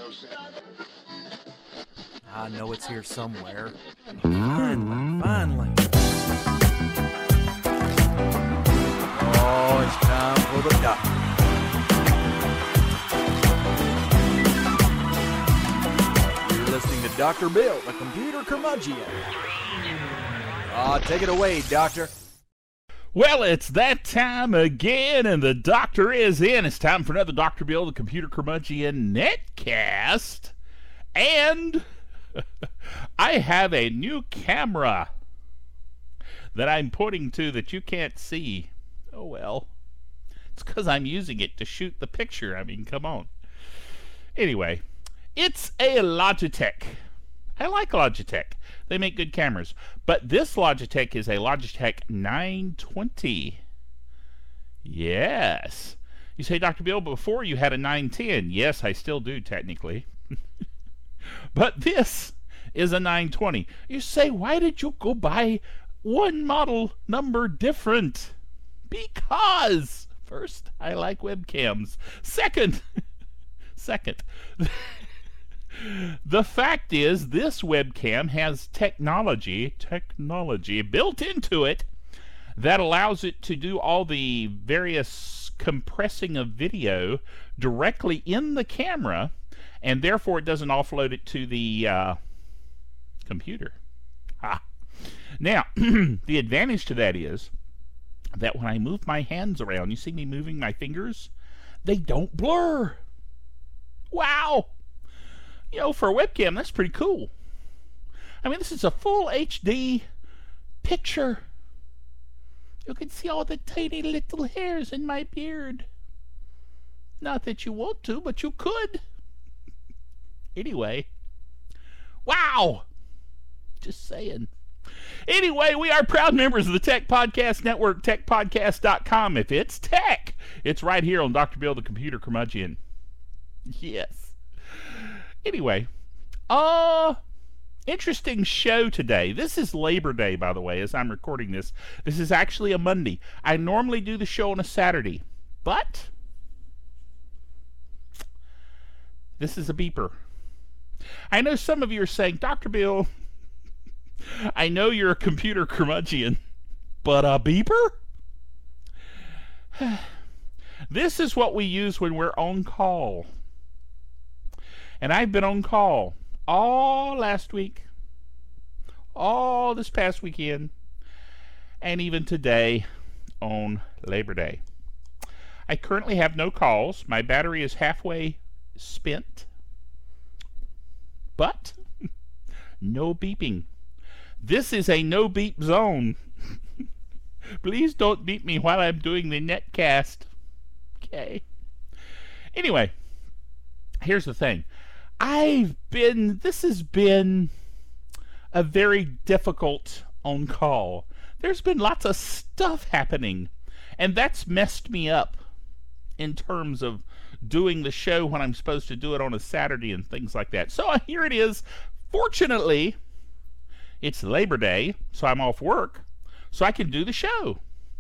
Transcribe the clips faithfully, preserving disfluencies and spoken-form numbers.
I know it's here somewhere. Finally, finally. Oh, it's time for the doctor. You're listening to Doctor Bill, the computer curmudgeon. Ah, take it away, Doctor. Well, it's that time again, and the doctor is in. It's time for another Doctor Bill, the computer curmudgeon netcast. And I have a new camera that I'm pointing to that you can't see. Oh, well. It's because I'm using it to shoot the picture. I mean, come on. Anyway, it's a Logitech. I like Logitech. They make good cameras. But this Logitech is a Logitech nine twenty. Yes. You say, Doctor Bill, before you had a nine ten. Yes, I still do, technically. But this is a nine twenty. You say, why did you go buy one model number different? Because, first, I like webcams. Second, second, the fact is this webcam has technology, technology built into it that allows it to do all the various compressing of video directly in the camera, and therefore it doesn't offload it to the uh, computer. Ha. Now, the advantage to that is that when I move my hands around, you see me moving my fingers, they don't blur. Wow! You know, for a webcam, that's pretty cool. I mean, this is a full H D picture. You can see all the tiny little hairs in my beard. Not that you want to, but you could. Anyway. Wow! Just saying. Anyway, we are proud members of the Tech Podcast Network, tech podcast dot com. If it's tech, it's right here on Doctor Bill, the computer curmudgeon. Yes. Anyway, uh, interesting show today. This is Labor Day, by the way, as I'm recording this. This is actually a Monday. I normally do the show on a Saturday, but this is a beeper. I know some of you are saying, Doctor Bill, I know you're a computer curmudgeon, but a beeper? This is what we use when we're on call. And I've been on call all last week, all this past weekend, and even today on Labor Day. I currently have no calls. My battery is halfway spent, but no beeping. This is a no beep zone. Please don't beep me while I'm doing the netcast. Okay. Anyway, here's the thing. I've been, this has been a very difficult on call. There's been lots of stuff happening, and that's messed me up in terms of doing the show when I'm supposed to do it on a Saturday and things like that. So uh, here it is. Fortunately, it's Labor Day, so I'm off work, so I can do the show.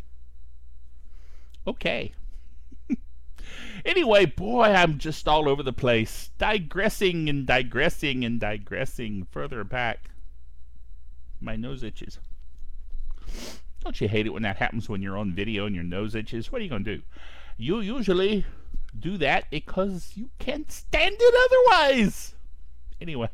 Okay. Anyway, boy, I'm just all over the place, digressing and digressing and digressing further back. My nose itches. Don't you hate it when that happens when you're on video and your nose itches? What are you going to do? You usually do that because you can't stand it otherwise. Anyway,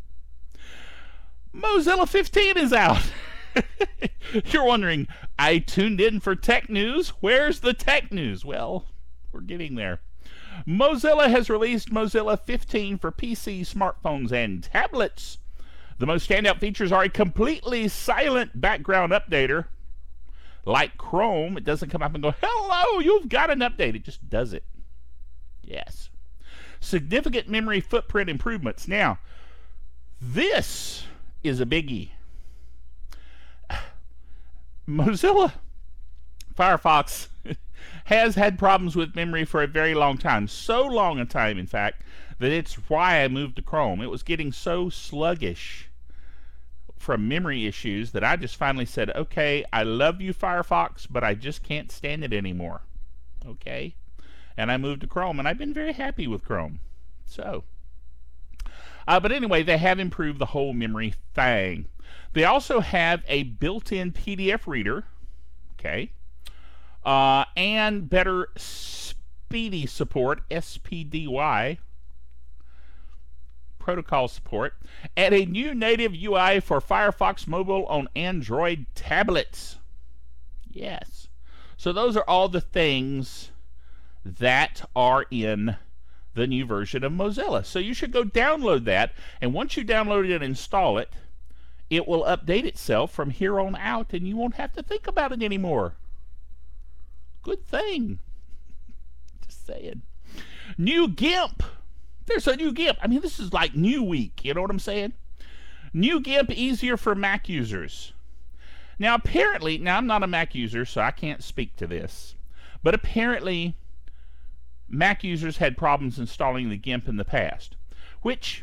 Mozilla fifteen is out. You're wondering, I tuned in for tech news. Where's the tech news? Well, we're getting there. Mozilla has released Mozilla fifteen for P C, smartphones, and tablets. The most standout features are a completely silent background updater. Like Chrome, it doesn't come up and go, hello, you've got an update. It just does it. Yes. Significant memory footprint improvements. Now, this is a biggie. Mozilla Firefox has had problems with memory for a very long time. So long a time, in fact, that it's why I moved to Chrome. It was getting so sluggish from memory issues that I just finally said, okay, I love you, Firefox, but I just can't stand it anymore. Okay? And I moved to Chrome, and I've been very happy with Chrome. So, Uh, but anyway, they have improved the whole memory thing. They also have a built-in P D F reader, okay, uh, and better speedy support, S P D Y, protocol support, and a new native U I for Firefox Mobile on Android tablets. Yes. So those are all the things that are in the new version of Mozilla. So you should go download that, and once you download it and install it, it will update itself from here on out, and you won't have to think about it anymore. Good thing. Just saying. New GIMP. There's a new GIMP. I mean, this is like new week. You know what I'm saying? New GIMP easier for Mac users. Now, apparently, now I'm not a Mac user, so I can't speak to this, but apparently Mac users had problems installing the GIMP in the past, which,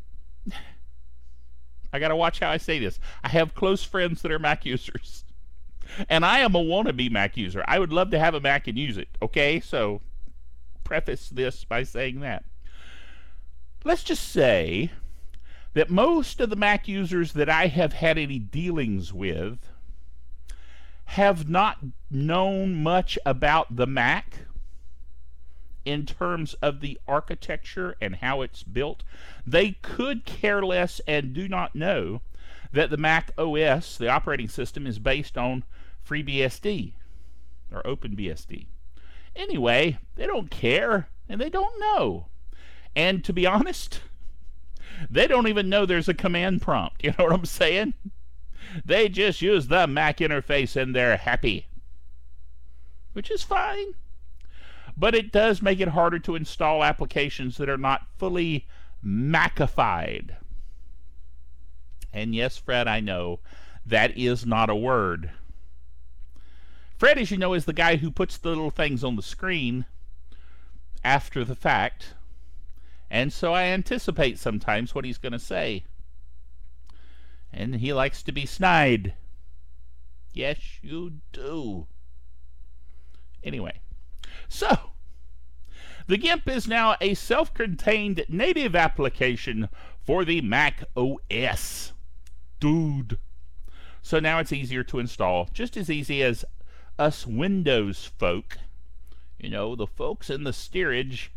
I gotta watch how I say this. I have close friends that are Mac users, and I am a wannabe Mac user. I would love to have a Mac and use it, okay? So, preface this by saying that. Let's just say that most of the Mac users that I have had any dealings with have not known much about the Mac in terms of the architecture and how it's built. They could care less and do not know that the Mac O S, the operating system, is based on FreeBSD or OpenBSD. Anyway, they don't care and they don't know. And to be honest, they don't even know there's a command prompt. You know what I'm saying? They just use the Mac interface and they're happy, which is fine. But it does make it harder to install applications that are not fully Macified. And yes, Fred, I know that is not a word. Fred, as you know, is the guy who puts the little things on the screen after the fact. And so I anticipate sometimes what he's going to say. And he likes to be snide. Yes, you do. Anyway, so the GIMP is now a self-contained native application for the Mac O S. Dude. So now it's easier to install, just as easy as us Windows folk. You know, the folks in the steerage.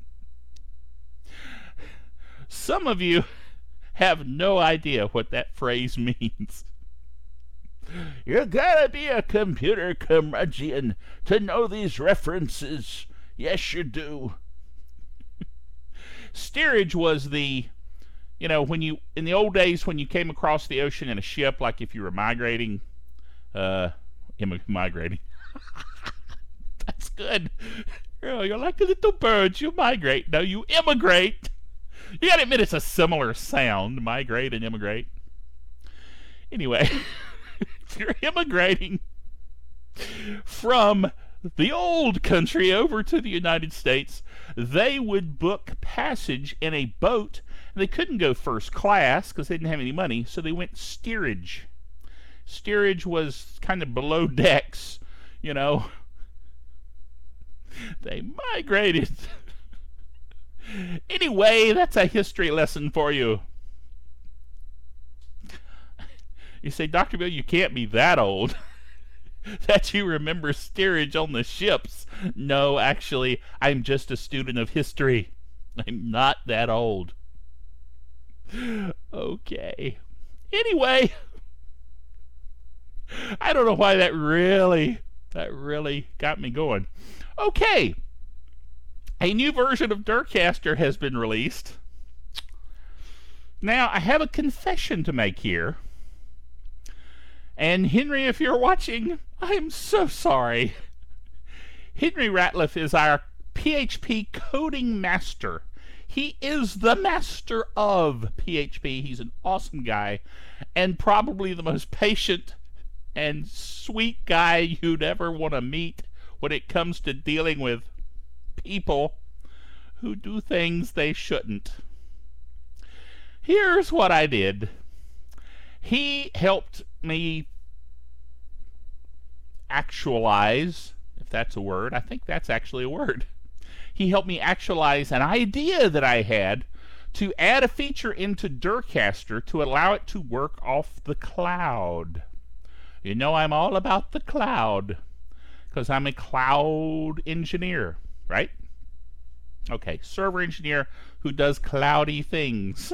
Some of you have no idea what that phrase means. You gotta be a computer curmudgeon to know these references. Yes, you do. Steerage was the, you know, when you, in the old days when you came across the ocean in a ship, like if you were migrating, uh, migrating. That's good. Oh, you're like the little birds, you migrate. No, you immigrate. You gotta admit it's a similar sound, migrate and immigrate. Anyway, if you're immigrating from the old country over to the United States, they would book passage in a boat. And they couldn't go first class because they didn't have any money, so they went steerage. Steerage was kind of below decks, you know. They migrated. Anyway, that's a history lesson for you. You say, Doctor Bill, you can't be that old that you remember steerage on the ships. No, actually, I'm just a student of history. I'm not that old. Okay. Anyway, I don't know why that really, that really got me going. Okay. A new version of Dirtcaster has been released. Now, I have a confession to make here. And Henry, if you're watching, I'm so sorry. Henry Ratliff is our P H P coding master. He is the master of P H P. He's an awesome guy and probably the most patient and sweet guy you'd ever want to meet when it comes to dealing with people who do things they shouldn't. Here's what I did. He helped me actualize, if that's a word. I think that's actually a word. He helped me actualize an idea that I had to add a feature into Durcaster to allow it to work off the cloud. You know I'm all about the cloud because I'm a cloud engineer, right? Okay, server engineer who does cloudy things.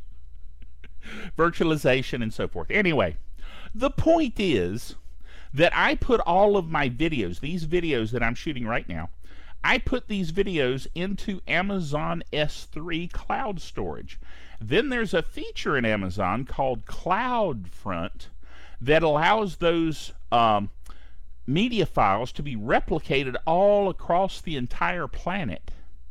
Virtualization and so forth. Anyway, the point is that I put all of my videos, these videos that I'm shooting right now, I put these videos into Amazon S three cloud storage. Then there's a feature in Amazon called CloudFront that allows those um, media files to be replicated all across the entire planet.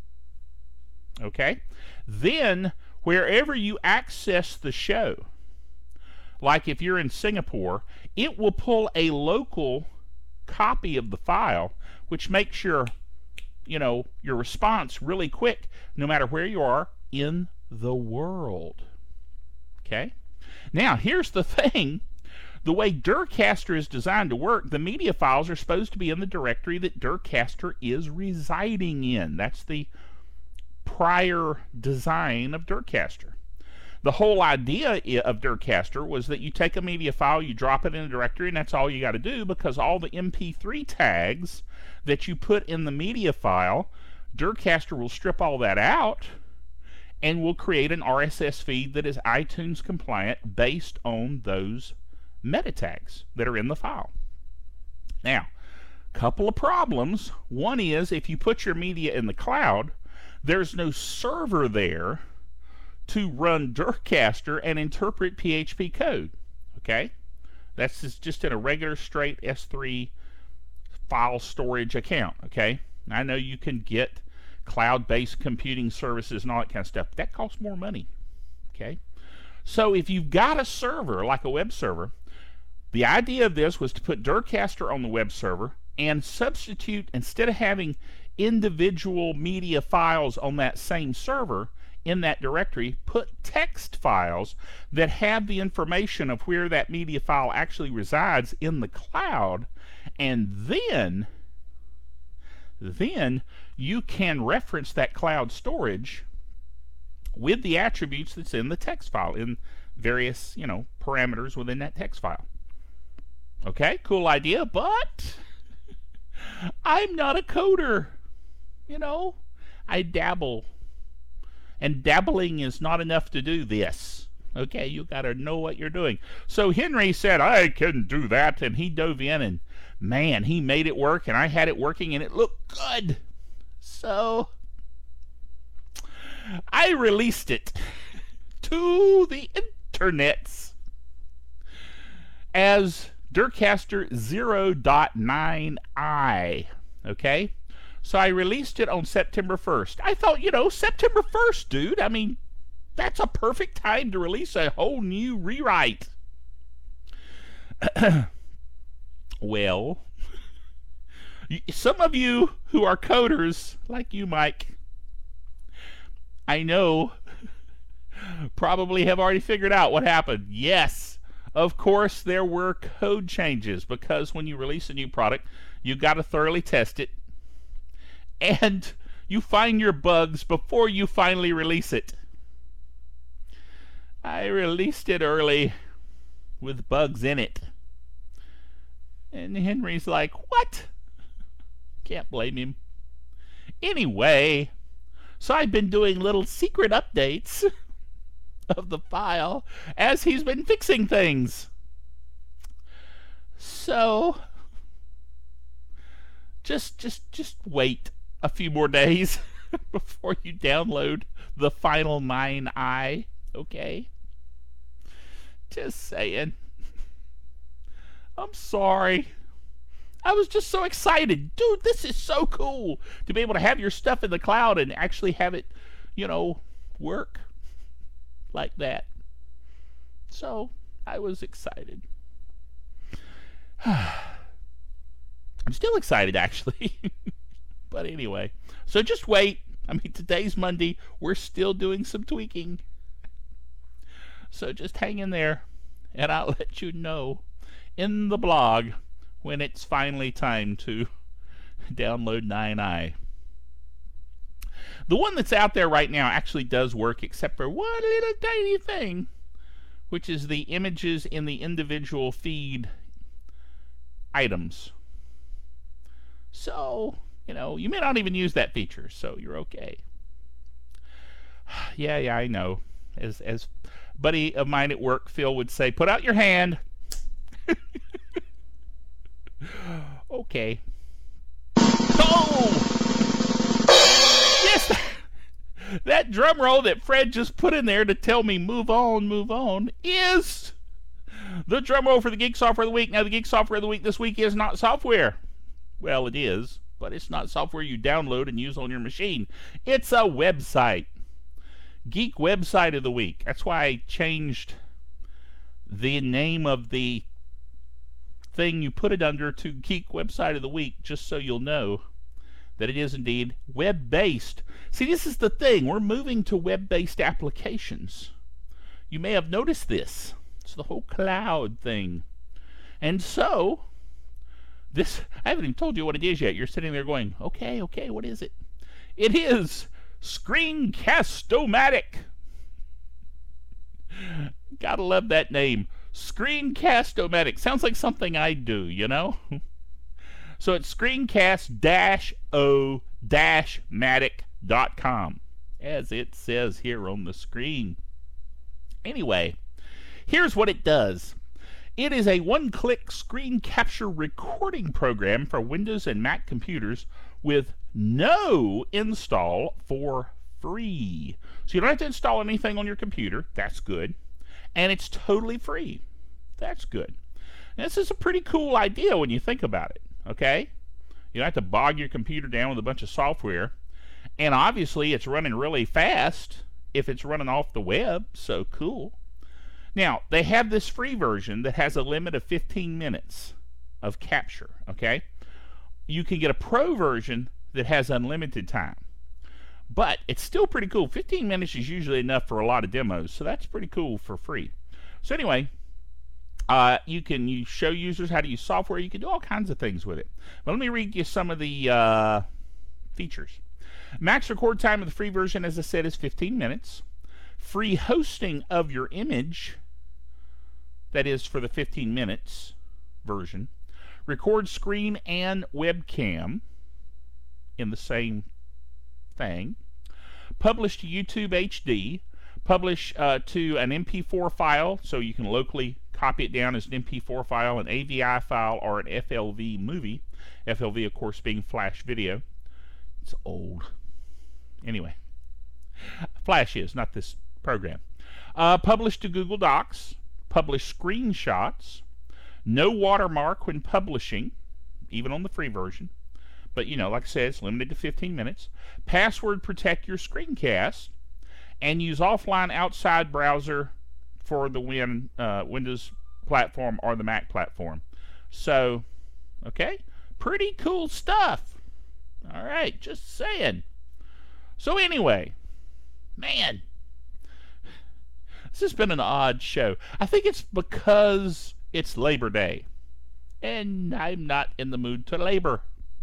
Okay? Then, wherever you access the show, like if you're in Singapore, it will pull a local copy of the file, which makes your you know, your response really quick, no matter where you are in the world. Okay? Now, here's the thing. The way Durcaster is designed to work, the media files are supposed to be in the directory that Durcaster is residing in. That's the prior design of Durcaster. The whole idea of Durcaster was that you take a media file, you drop it in a directory, and that's all you got to do, because all the M P three tags that you put in the media file, Durcaster will strip all that out and will create an R S S feed that is iTunes compliant based on those meta tags that are in the file. Now, couple of problems. One is, if you put your media in the cloud, there's no server there to run Durcaster and interpret P H P code. Okay? That's just in a regular straight S three file storage account. Okay? I know you can get cloud-based computing services and all that kind of stuff, but that costs more money. Okay? So if you've got a server, like a web server, the idea of this was to put Durcaster on the web server and substitute, instead of having individual media files on that same server, in that directory, put text files that have the information of where that media file actually resides in the cloud, and then then you can reference that cloud storage with the attributes that's in the text file, in various, you know, parameters within that text file. Okay, cool idea, but I'm not a coder. You know, I dabble. And dabbling is not enough to do this. Okay, you got to know what you're doing. So Henry said, I can do that, and he dove in, and man, he made it work, and I had it working, and it looked good. So I released it to the internets as Durcaster zero point nine i. Okay? So I released it on September first. I thought, you know, September first, dude. I mean, that's a perfect time to release a whole new rewrite. Well, some of you who are coders, like you, Mike, I know, probably have already figured out what happened. Yes, of course, there were code changes, because when you release a new product, you've got to thoroughly test it. And you find your bugs before you finally release it. I released it early with bugs in it. And Henry's like, what? Can't blame him. Anyway, so I've been doing little secret updates of the file as he's been fixing things. So just just just wait a few more days before you download the final nine i, okay? Just saying. I'm sorry. I was just so excited. Dude, this is so cool to be able to have your stuff in the cloud and actually have it, you know, work like that. So, I was excited. I'm still excited, actually. But anyway, so just wait. I mean, today's Monday. We're still doing some tweaking. So just hang in there, and I'll let you know in the blog when it's finally time to download nine i. The one that's out there right now actually does work, except for one little tiny thing, which is the images in the individual feed items. So, you know, you may not even use that feature, so you're okay. Yeah, yeah, I know. As as a buddy of mine at work, Phil, would say, put out your hand. Okay. Oh! Yes! That drum roll that Fred just put in there to tell me move on, move on, is the drum roll for the Geek Software of the Week. Now, the Geek Software of the Week this week is not software. Well, it is, but it's not software you download and use on your machine. It's a website. Geek Website of the Week. That's why I changed the name of the thing you put it under to Geek Website of the Week, just so you'll know that it is indeed web-based. See, this is the thing. We're moving to web-based applications. You may have noticed this. It's the whole cloud thing. And so, this, I haven't even told you what it is yet. You're sitting there going, okay, okay, what is it? It is Screencast-O-Matic. Gotta love that name. Screencast-O-Matic. Sounds like something I do, you know? So it's screencast O matic dot com, as it says here on the screen. Anyway, here's what it does. It is a one-click screen capture recording program for Windows and Mac computers with no install for free. So you don't have to install anything on your computer. That's good. And it's totally free. That's good. And this is a pretty cool idea when you think about it. Okay? You don't have to bog your computer down with a bunch of software. And obviously it's running really fast if it's running off the web. So cool. Now, they have this free version that has a limit of fifteen minutes of capture. Okay? You can get a pro version that has unlimited time. But it's still pretty cool. fifteen minutes is usually enough for a lot of demos. So that's pretty cool for free. So anyway, Uh, you can you show users how to use software. You can do all kinds of things with it. But let me read you some of the uh, features. Max record time of the free version, as I said, is fifteen minutes. Free hosting of your image, that is for the fifteen minutes version. Record screen and webcam in the same thing. Publish to YouTube H D. Publish uh, to an M P four file, so you can locally copy it down as an M P four file, an A V I file, or an F L V movie. F L V, of course, being Flash video. It's old. Anyway, Flash is, not this program. Uh, publish to Google Docs. Publish screenshots. No watermark when publishing, even on the free version. But, you know, like I said, it's limited to fifteen minutes. Password protect your screencast. And use offline outside browser for the Win, uh, Windows platform or the Mac platform. So, okay, pretty cool stuff. All right, just saying. So anyway, man, this has been an odd show. I think it's because it's Labor Day, and I'm not in the mood to labor.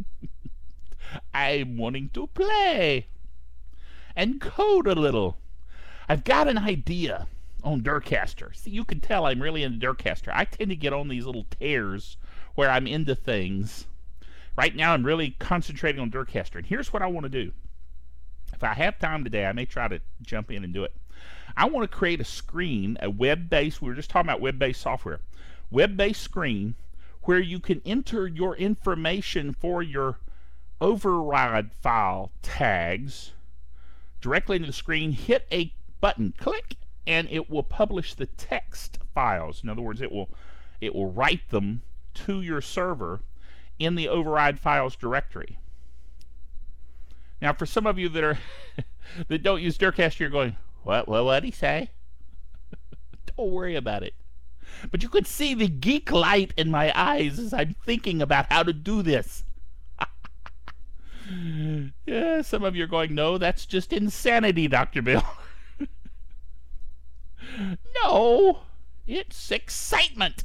I'm wanting to play and code a little. I've got an idea on Durcaster. See, you can tell I'm really into Durcaster. I tend to get on these little tears where I'm into things. Right now I'm really concentrating on Durcaster. And here's what I want to do. If I have time today, I may try to jump in and do it. I want to create a screen, a web-based, we were just talking about web-based software, web-based screen where you can enter your information for your override file tags directly into the screen, hit a button, click, and it will publish the text files. In other words, it will it will write them to your server in the override files directory. Now, for some of you that are that don't use Durcaster, you're going, what? What? What'd he say? Don't worry about it. But you could see the geek light in my eyes as I'm thinking about how to do this. Yeah, some of you are going, no, that's just insanity, Doctor Bill. No, it's excitement.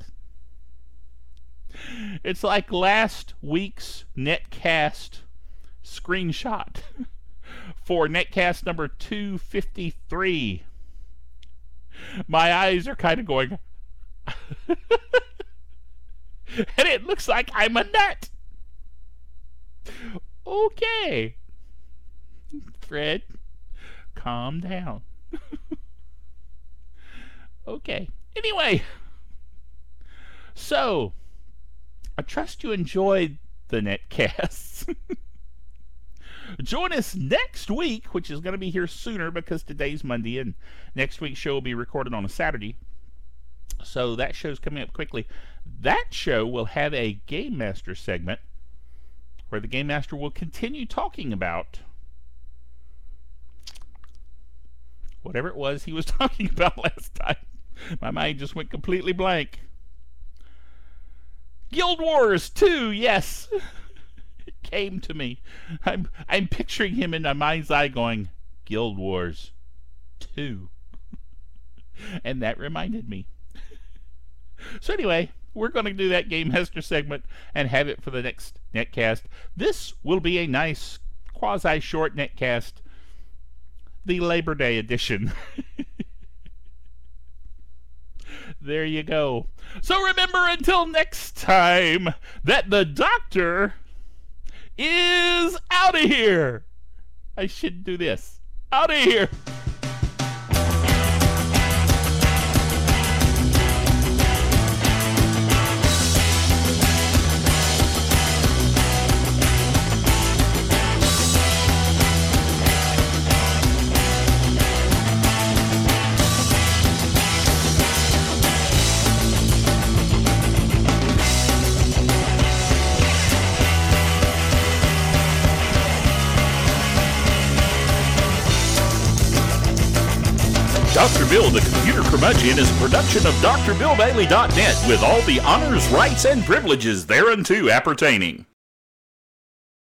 It's like last week's Netcast screenshot for Netcast number two fifty-three. My eyes are kind of going, and it looks like I'm a nut. Okay, Fred, calm down. Okay, anyway, so I trust you enjoyed the Netcasts. Join us next week, which is going to be here sooner because today's Monday and next week's show will be recorded on a Saturday. So that show's coming up quickly. That show will have a Game Master segment where the Game Master will continue talking about whatever it was he was talking about last time. My mind just went completely blank. Guild Wars two, yes. It came to me. I'm I'm picturing him in my mind's eye going, Guild Wars two. And that reminded me. So anyway, we're going to do that Game Master segment and have it for the next Netcast. This will be a nice quasi-short Netcast, the Labor Day edition. There you go. So remember, until next time, that the Doctor is out of here. I should do this. Out of here. Doctor Bill, the Computer Curmudgeon, is a production of D R Bill Bailey dot net with all the honors, rights, and privileges thereunto appertaining.